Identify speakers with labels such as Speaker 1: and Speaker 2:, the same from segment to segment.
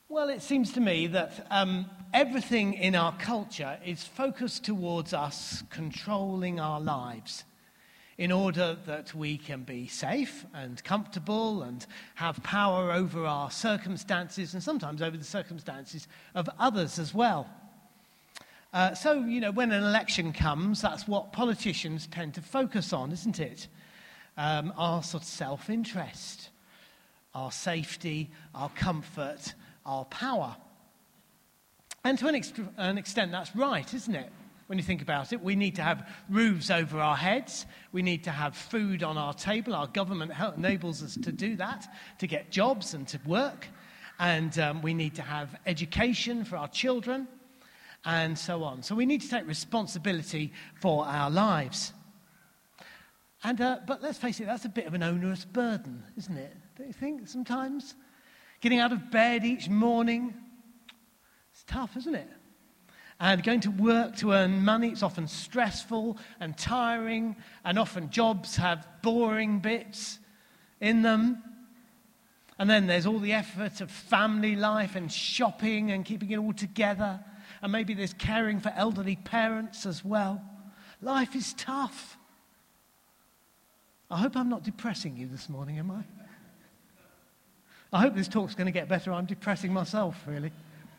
Speaker 1: Well, it seems to me that everything in our culture is focused towards us controlling our lives in order that we can be safe and comfortable and have power over our circumstances and sometimes over the circumstances of others as well. So, when an election comes, that's what politicians tend to focus on, isn't it? Our sort of self-interest, our safety, our comfort, our power. And to an extent, that's right, isn't it? When you think about it, we need to have roofs over our heads. We need to have food on our table. Our government enables us to do that, to get jobs and to work. And we need to have education for our children and so on. So we need to take responsibility for our lives. And but let's face it, that's a bit of an onerous burden, isn't it? Don't you think, sometimes? Getting out of bed each morning, it's tough, isn't it? And going to work to earn money, it's often stressful and tiring, and often jobs have boring bits in them. And then there's all the effort of family life and shopping and keeping it all together. And maybe there's caring for elderly parents as well. Life is tough. I hope I'm not depressing you this morning, am I? I hope this talk's going to get better. I'm depressing myself, really.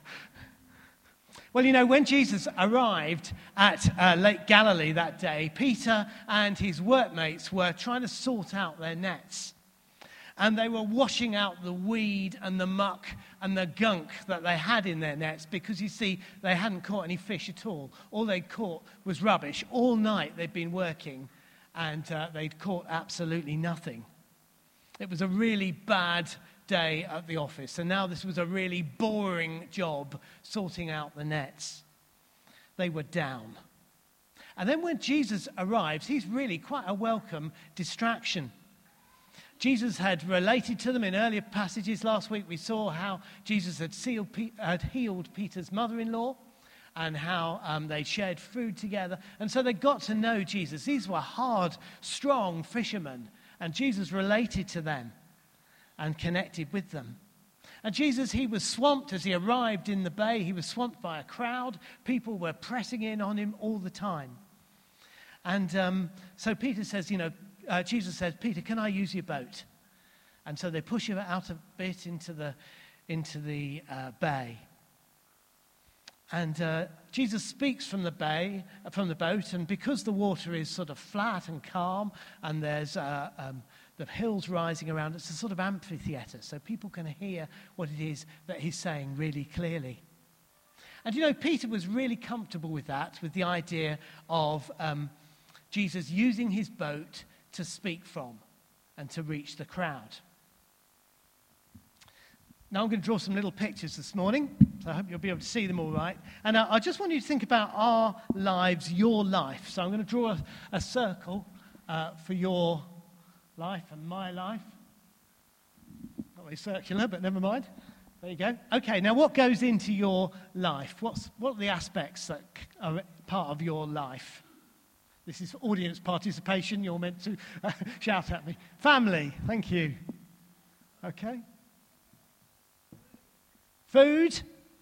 Speaker 1: Well, when Jesus arrived at Lake Galilee that day, Peter and his workmates were trying to sort out their nets. And they were washing out the weed and the muck and the gunk that they had in their nets because, you see, they hadn't caught any fish at all. All they'd caught was rubbish. All night they'd been working and they'd caught absolutely nothing. It was a really bad day at the office, and now this was a really boring job sorting out the nets. They were down. And then when Jesus arrives, he's really quite a welcome distraction. Jesus had related to them in earlier passages. Last week we saw how Jesus had healed Peter's mother-in-law and how they shared food together. And so they got to know Jesus. These were hard, strong fishermen, and Jesus related to them and connected with them. And Jesus, he was swamped as he arrived in the bay. He was swamped by a crowd. People were pressing in on him all the time. And so Peter says, Jesus says, Peter, can I use your boat? And so they push him out a bit into the bay. And Jesus speaks from the boat, and because the water is sort of flat and calm, and there's the hills rising around, it's a sort of amphitheatre, so people can hear what it is that he's saying really clearly. And Peter was really comfortable with that, with the idea of Jesus using his boat to speak from and to reach the crowd. Now I'm going to draw some little pictures this morning, so I hope you'll be able to see them all right. And I just want you to think about our lives, your life. So I'm going to draw a circle for your life and my life. Not very circular, but never mind. There you go. Okay, now what goes into your life? What are the aspects that are part of your life? This is audience participation. You're meant to shout at me. Family, thank you. Okay. Food.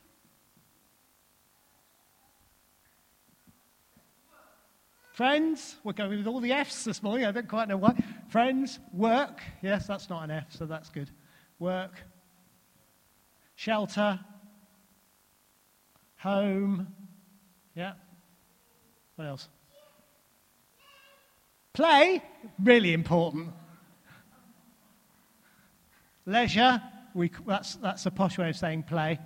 Speaker 1: Friends. We're going with all the F's this morning. I don't quite know why. Friends. Work. Yes, that's not an F, so that's good. Work. Shelter. Home. Yeah. What else? Play. Really important. Leisure. That's a posh way of saying play.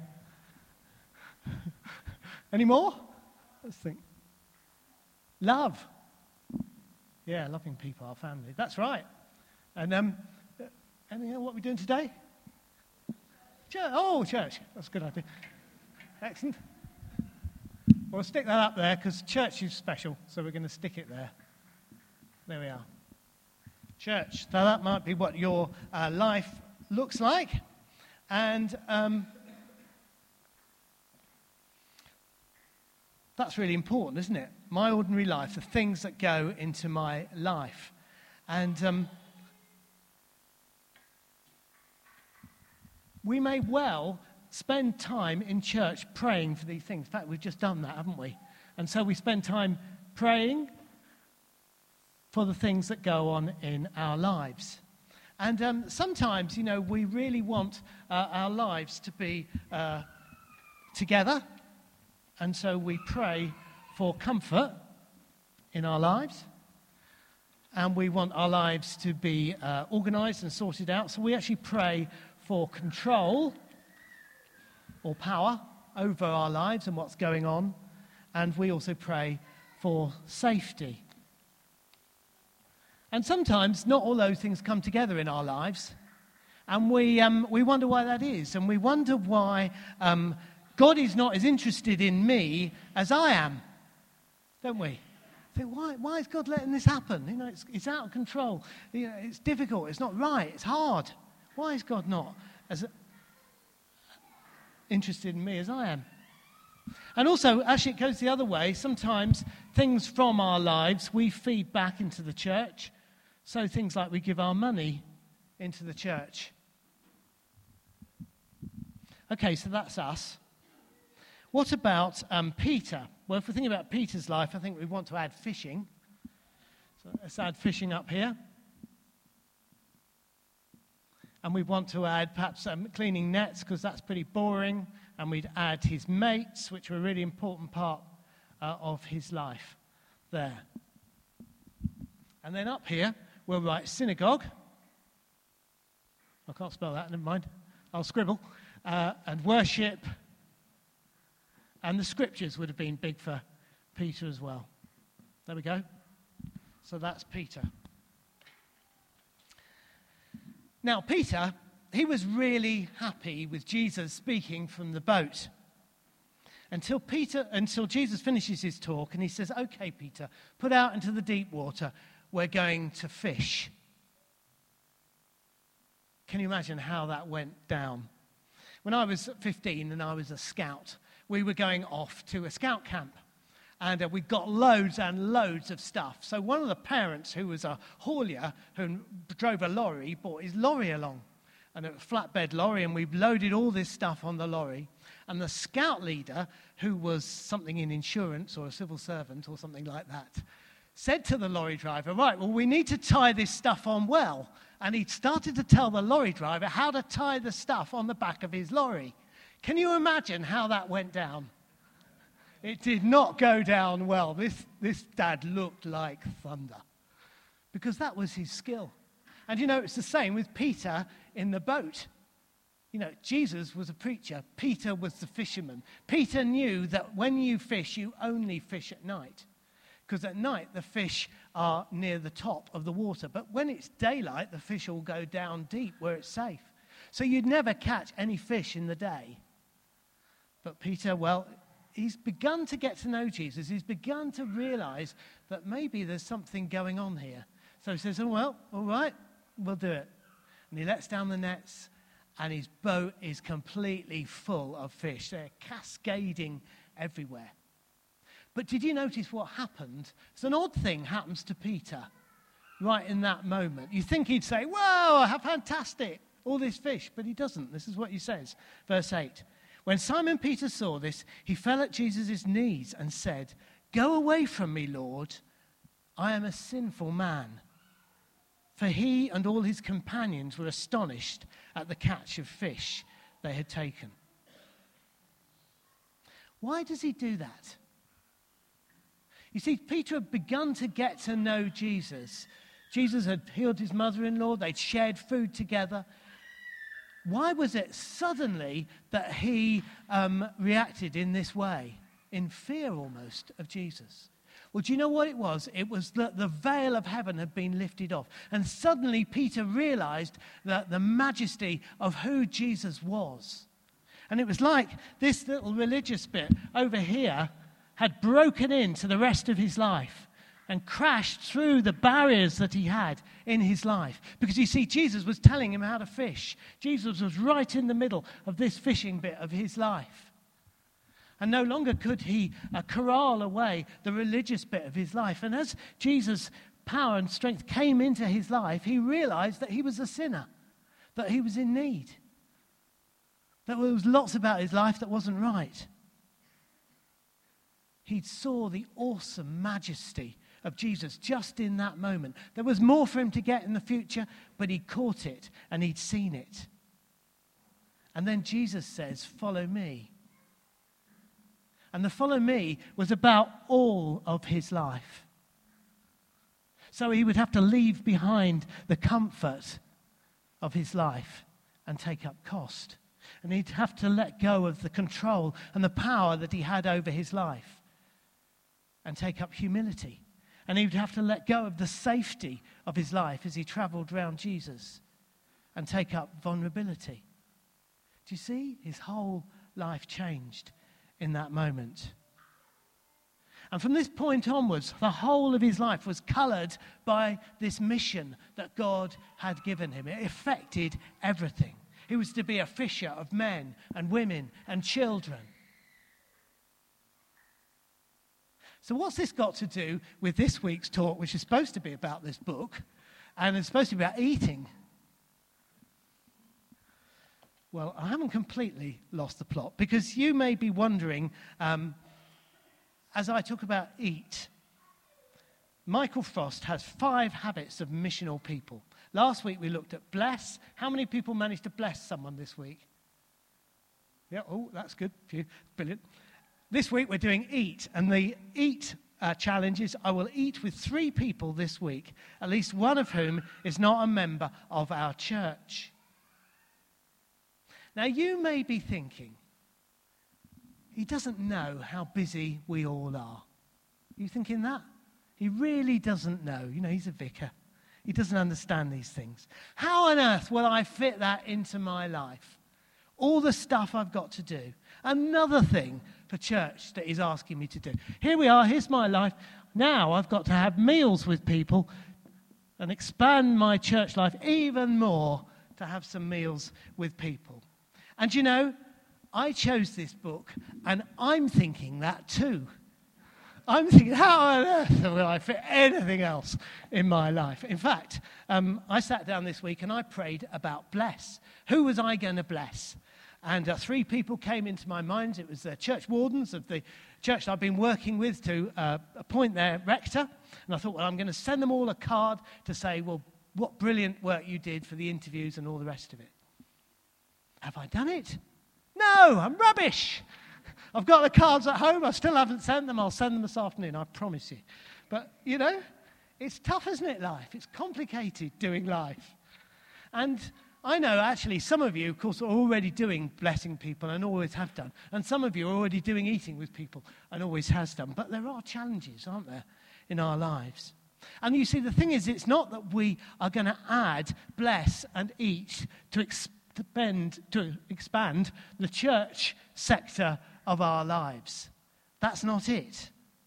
Speaker 1: Any more? Let's think. Love. Yeah, loving people, our family. That's right. And anything else what we're doing today? Church. Oh, church. That's a good idea. Excellent. We'll stick that up there because church is special, so we're going to stick it there. There we are. Church. So that might be what your life looks like. And that's really important, isn't it? My ordinary life, the things that go into my life. And we may well spend time in church praying for these things. In fact, we've just done that, haven't we? And so we spend time praying for the things that go on in our lives. And sometimes, we really want our lives to be together. And so we pray for comfort in our lives. And we want our lives to be organized and sorted out. So we actually pray for control or power over our lives and what's going on. And we also pray for safety. And sometimes not all those things come together in our lives. And we wonder why that is. And we wonder why God is not as interested in me as I am. Don't we? Think, why is God letting this happen? It's out of control. It's difficult. It's not right. It's hard. Why is God not as interested in me as I am? And also, actually, it goes the other way. Sometimes things from our lives we feed back into the church. So things like we give our money into the church. Okay, so that's us. What about Peter? Well, if we're thinking about Peter's life, I think we want to add fishing. So let's add fishing up here. And we want to add perhaps cleaning nets, because that's pretty boring. And we'd add his mates, which were a really important part of his life there. And then up here, we'll write synagogue. I can't spell that, never mind. I'll scribble. And worship. And the scriptures would have been big for Peter as well. There we go. So that's Peter. Now, Peter, he was really happy with Jesus speaking from the boat. Until Jesus finishes his talk and he says, "Okay, Peter, put out into the deep water. We're going to fish." Can you imagine how that went down? When I was 15 and I was a scout, we were going off to a scout camp. And we got loads and loads of stuff. So one of the parents, who was a haulier, who drove a lorry, brought his lorry along. And it was a flatbed lorry, and we loaded all this stuff on the lorry. And the scout leader, who was something in insurance or a civil servant or something like that, said to the lorry driver, "Right, well, we need to tie this stuff on well." And he started to tell the lorry driver how to tie the stuff on the back of his lorry. Can you imagine how that went down? It did not go down well. This dad looked like thunder, because that was his skill. And it's the same with Peter in the boat. Jesus was a preacher. Peter was the fisherman. Peter knew that when you fish, you only fish at night. Because at night, the fish are near the top of the water. But when it's daylight, the fish will go down deep where it's safe. So you'd never catch any fish in the day. But Peter, well, he's begun to get to know Jesus. He's begun to realize that maybe there's something going on here. So he says, "Oh, well, all right, we'll do it." And he lets down the nets, and his boat is completely full of fish. They're cascading everywhere. But did you notice what happened? It's an odd thing happens to Peter right in that moment. You think he'd say, "Wow, how fantastic, all this fish." But he doesn't. This is what he says, verse 8. "When Simon Peter saw this, he fell at Jesus' knees and said, 'Go away from me, Lord. I am a sinful man.' For he and all his companions were astonished at the catch of fish they had taken." Why does he do that? You see, Peter had begun to get to know Jesus. Jesus had healed his mother-in-law. They'd shared food together. Why was it suddenly that he reacted in this way, in fear almost of Jesus? Well, do you know what it was? It was that the veil of heaven had been lifted off. And suddenly Peter realized that the majesty of who Jesus was. And it was like this little religious bit over here had broken into the rest of his life and crashed through the barriers that he had in his life. Because you see, Jesus was telling him how to fish. Jesus was right in the middle of this fishing bit of his life. And no longer could he corral away the religious bit of his life. And as Jesus' power and strength came into his life, he realized that he was a sinner, that he was in need. There was lots about his life that wasn't right. He saw the awesome majesty of Jesus just in that moment. There was more for him to get in the future, but he caught it and he'd seen it. And then Jesus says, "Follow me." And the "follow me" was about all of his life. So he would have to leave behind the comfort of his life and take up cost. And he'd have to let go of the control and the power that he had over his life and take up humility. And he would have to let go of the safety of his life as he traveled around Jesus and take up vulnerability. Do you see? His whole life changed in that moment. And from this point onwards, the whole of his life was coloured by this mission that God had given him. It affected everything. He was to be a fisher of men and women and children. So what's this got to do with this week's talk, which is supposed to be about this book, and it's supposed to be about eating? Well, I haven't completely lost the plot, because you may be wondering, as I talk about eat, Michael Frost has 5 habits of missional people. Last week we looked at bless. How many people managed to bless someone this week? Yeah, oh, that's good. Phew, brilliant. This week we're doing eat, and the eat challenge is I will eat with 3 people this week, at least one of whom is not a member of our church. Now you may be thinking, he doesn't know how busy we all are. Are you thinking that? He really doesn't know. You know, he's a vicar. He doesn't understand these things. How on earth will I fit that into my life? All the stuff I've got to do. Another thing for church that he's asking me to do. Here we are, here's my life. Now I've got to have meals with people and expand my church life even more to have some meals with people. And you know, I chose this book and I'm thinking that too. I'm thinking, how on earth will I fit anything else in my life? In fact, I sat down this week and I prayed about bless. Who was I going to bless? And 3 people came into my mind. It was the church wardens of the church I've been working with to appoint their rector. And I thought, well, I'm going to send them all a card to say, well, what brilliant work you did for the interviews and all the rest of it. Have I done it? No, I'm rubbish. I've got the cards at home. I still haven't sent them. I'll send them this afternoon, I promise you. But, you know, it's tough, isn't it, life? It's complicated doing life. And I know, actually, some of you, of course, are already doing blessing people and always have done. And some of you are already doing eating with people and always has done. But there are challenges, aren't there, in our lives? And you see, the thing is, it's not that we are going to add bless and eat to expand the church sector of our lives. That's not it.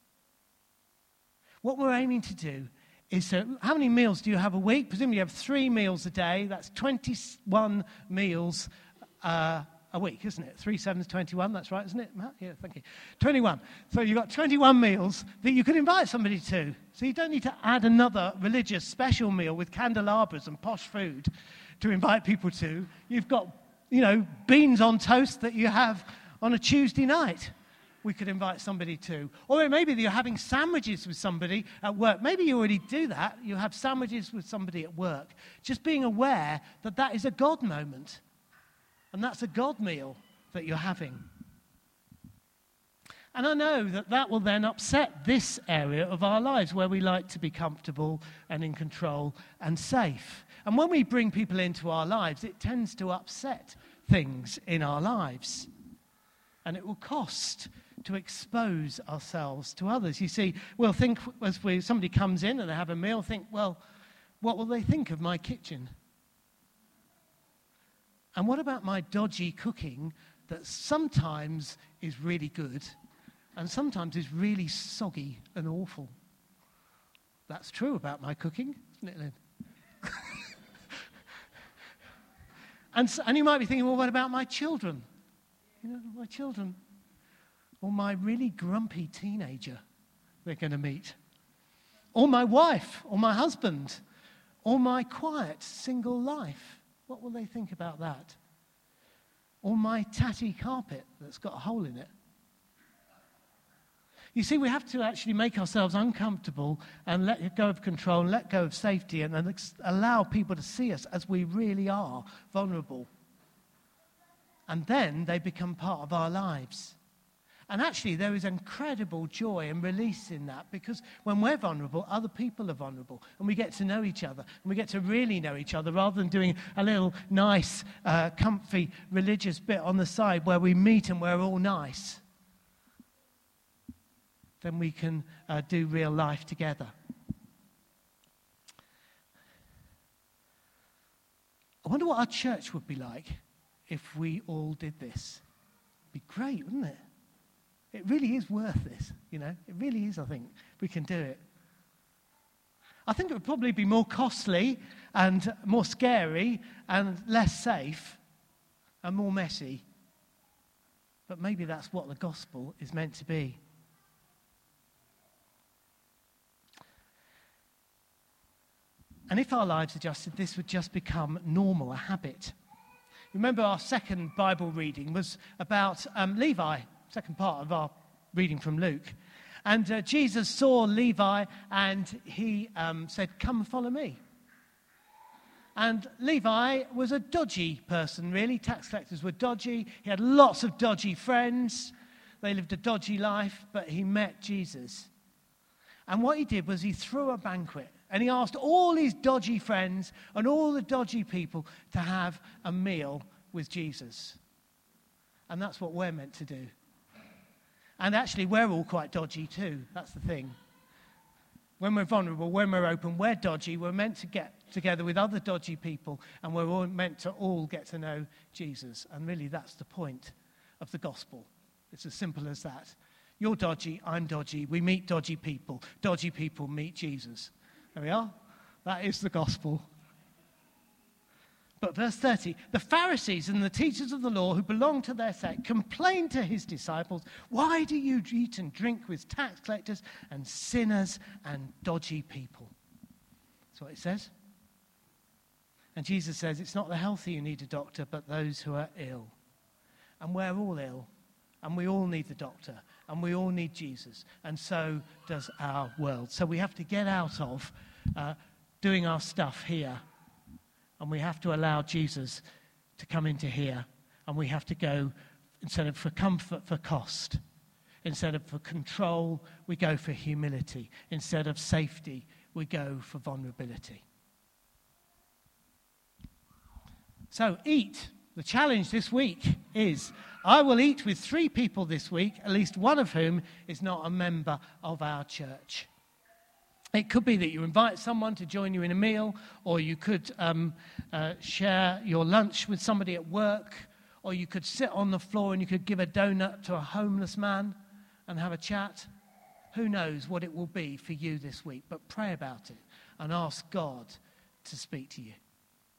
Speaker 1: What we're aiming to do is, how many meals do you have a week? Presumably you have 3 meals a day. That's 21 meals a week, isn't it? 3 7's 21, that's right, isn't it, Matt? Yeah, thank you. 21. So you've got 21 meals that you could invite somebody to. So you don't need to add another religious special meal with candelabras and posh food to invite people to. You've got, you know, beans on toast that you have on a Tuesday night. We could invite somebody to. Or maybe you're having sandwiches with somebody at work. Maybe you already do that. You have sandwiches with somebody at work. Just being aware that that is a God moment. And that's a God meal that you're having. And I know that that will then upset this area of our lives where we like to be comfortable and in control and safe. And when we bring people into our lives, it tends to upset things in our lives. And it will cost to expose ourselves to others. You see, we'll think, as somebody comes in and they have a meal, think, well, what will they think of my kitchen? And what about my dodgy cooking that sometimes is really good and sometimes is really soggy and awful? That's true about my cooking, isn't it, Lynn? And you might be thinking, well, what about my children? You know, my children. Or my really grumpy teenager they're going to meet. Or my wife, or my husband, or my quiet single life. What will they think about that? or my tatty carpet that's got a hole in it. You see, we have to actually make ourselves uncomfortable and let go of control and let go of safety and then allow people to see us as we really are, vulnerable. And then they become part of our lives. And actually, there is incredible joy and release in that, because when we're vulnerable, other people are vulnerable. And we get to know each other. And we get to really know each other rather than doing a little nice, comfy religious bit on the side where we meet and we're all nice. Then we can do real life together. I wonder what our church would be like if we all did this. It'd be great, wouldn't it? It really is worth this, you know. It really is, I think, we can do it. I think it would probably be more costly and more scary and less safe and more messy. But maybe that's what the gospel is meant to be. And if our lives adjusted, this would just become normal, a habit. Remember, our second Bible reading was about Levi, second part of our reading from Luke. And Jesus saw Levi and he said, "Come and follow me." And Levi was a dodgy person, really. Tax collectors were dodgy. He had lots of dodgy friends. They lived a dodgy life, but he met Jesus. And what he did was he threw a banquet. And he asked all his dodgy friends and all the dodgy people to have a meal with Jesus. And that's what we're meant to do. And actually, we're all quite dodgy too. That's the thing. When we're vulnerable, when we're open, we're dodgy. We're meant to get together with other dodgy people, and we're all meant to all get to know Jesus. And really, that's the point of the gospel. It's as simple as that. You're dodgy, I'm dodgy. We meet dodgy people. Dodgy people meet Jesus. There we are. That is the gospel. But verse 30, the Pharisees and the teachers of the law who belonged to their sect complained to his disciples, "Why do you eat and drink with tax collectors and sinners and dodgy people?" That's what it says. And Jesus says, it's not the healthy who need a doctor, but those who are ill. And we're all ill. And we all need the doctor. And we all need Jesus. And so does our world. So we have to get out of doing our stuff here. And we have to allow Jesus to come into here. And we have to go, instead of for comfort, for cost. Instead of for control, we go for humility. Instead of safety, we go for vulnerability. So eat. The challenge this week is, I will eat with 3 people this week, at least one of whom is not a member of our church. It could be that you invite someone to join you in a meal, or you could share your lunch with somebody at work, or you could sit on the floor and you could give a donut to a homeless man and have a chat. Who knows what it will be for you this week, but pray about it and ask God to speak to you.